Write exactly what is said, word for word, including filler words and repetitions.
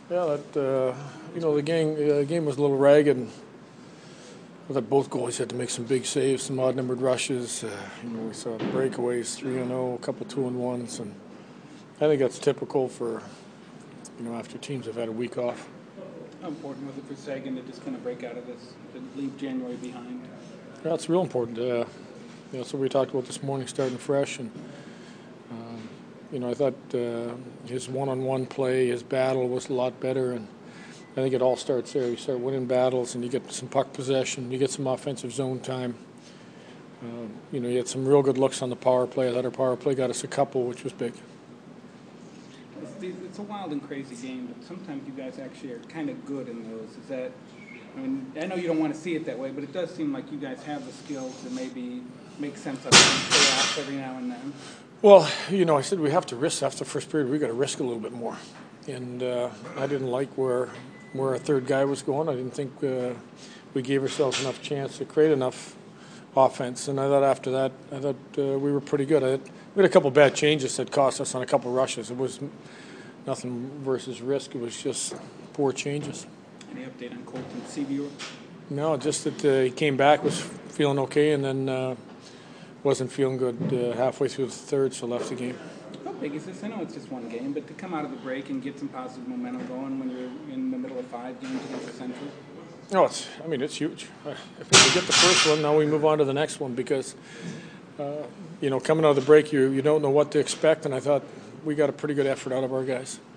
Yeah, that uh, you know the game uh, game was a little ragged. I thought both goalies had to make some big saves, some odd-numbered rushes. Uh, you know, we saw breakaways, three and zero, a couple two and ones, and I think that's typical for you know after teams have had a week off. How important was it for Sagan to just kind of break out of this, to leave January behind? Yeah, it's real important. Uh, you know, that's what we talked about this morning, starting fresh, and um, you know I thought uh, his one-on-one play, his battle was a lot better, and I think it all starts there. You start winning battles, and you get some puck possession, you get some offensive zone time. Uh, you know, you had some real good looks on the power play. I thought our power play got us a couple, which was big. It's, it's a wild and crazy game, but sometimes you guys actually are kind of good in those. Is that, I mean, I know you don't want to see it that way, but it does seem like you guys have the skills to maybe make sense of it and stay off every now and then. Well, you know, I said we have to risk after the first period. We got to risk a little bit more, and uh, I didn't like where where our third guy was going. I didn't think uh, we gave ourselves enough chance to create enough offense, and I thought after that, I thought uh, we were pretty good. I had, we had a couple bad changes that cost us on a couple rushes. It was nothing versus risk. It was just poor changes. Any update on Colton Sevier? No, just that uh, he came back, was feeling okay, and then uh, wasn't feeling good uh, halfway through the third, so left the game. How big is this? I know it's just one game, but to come out of the break and get some positive momentum going when you're in the middle of five games against the Central? No, it's. I mean, it's huge. If we get the first one, now we move on to the next one because, uh, you know, coming out of the break, you you don't know what to expect, and I thought we got a pretty good effort out of our guys.